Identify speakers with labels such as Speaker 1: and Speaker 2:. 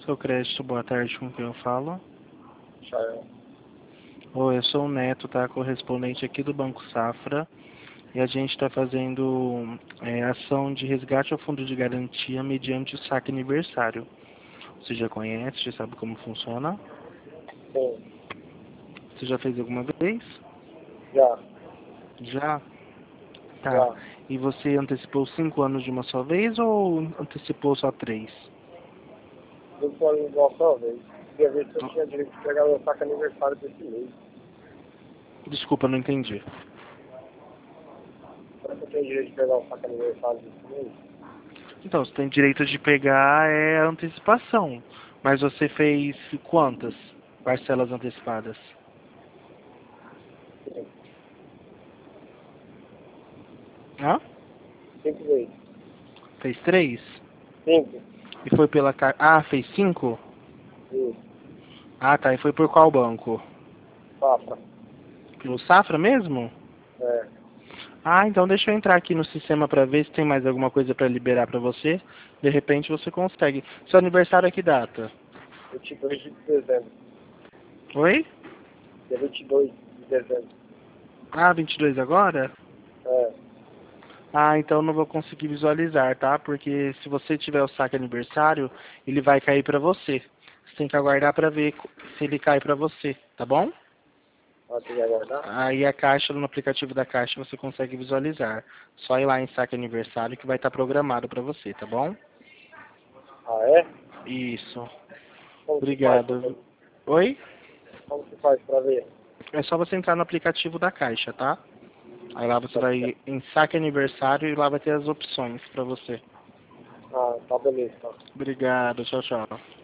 Speaker 1: Cartão Crédito, boa tarde, com quem eu falo?
Speaker 2: Chael.
Speaker 1: Oi, eu sou o Neto, tá? Correspondente aqui do Banco Safra. E a gente está fazendo ação de resgate ao fundo de garantia mediante o saque aniversário. Você já conhece, já sabe como funciona?
Speaker 2: Sim.
Speaker 1: Você já fez alguma vez?
Speaker 2: Já.
Speaker 1: Já? Tá.
Speaker 2: Já.
Speaker 1: E você antecipou 5 anos de uma só vez ou antecipou só 3?
Speaker 2: 5 anos de uma só vez. Queria ver se eu tinha direito de pegar meu saco aniversário desse mês.
Speaker 1: Desculpa, não entendi.
Speaker 2: Será que eu tenho direito de pegar o saco aniversário desse mês?
Speaker 1: Então, você tem direito de pegar a antecipação. Mas você fez quantas parcelas antecipadas?
Speaker 2: Sim.
Speaker 1: Hã?
Speaker 2: 5 vezes.
Speaker 1: Fez 3?
Speaker 2: 5.
Speaker 1: E foi pela... Ah, fez 5?
Speaker 2: Isso.
Speaker 1: Ah, tá. E foi por qual banco?
Speaker 2: Safra.
Speaker 1: Pelo Safra mesmo?
Speaker 2: É.
Speaker 1: Ah, então deixa eu entrar aqui no sistema para ver se tem mais alguma coisa para liberar para você. De repente você consegue. Seu aniversário é que data?
Speaker 2: 22 de dezembro.
Speaker 1: Oi?
Speaker 2: Dia 22 de dezembro.
Speaker 1: Ah, 22 agora?
Speaker 2: É.
Speaker 1: Ah, então não vou conseguir visualizar, tá? Porque se você tiver o saque aniversário, ele vai cair para você. Você tem que aguardar para ver se ele cai para você, tá bom?
Speaker 2: Vai ter que aguardar?
Speaker 1: Aí a caixa, no aplicativo da caixa, você consegue visualizar. Só ir lá em saque aniversário que vai estar programado para você, tá bom?
Speaker 2: Ah, é?
Speaker 1: Isso.
Speaker 2: Como se faz pra
Speaker 1: Obrigado.
Speaker 2: ver?
Speaker 1: Oi?
Speaker 2: Como se faz pra ver?
Speaker 1: É só você entrar no aplicativo da caixa, tá? Aí lá você
Speaker 2: Tá
Speaker 1: vai
Speaker 2: certo.
Speaker 1: em saque aniversário e lá vai ter as opções para você.
Speaker 2: Ah, tá beleza, tá.
Speaker 1: Obrigado, tchau, tchau.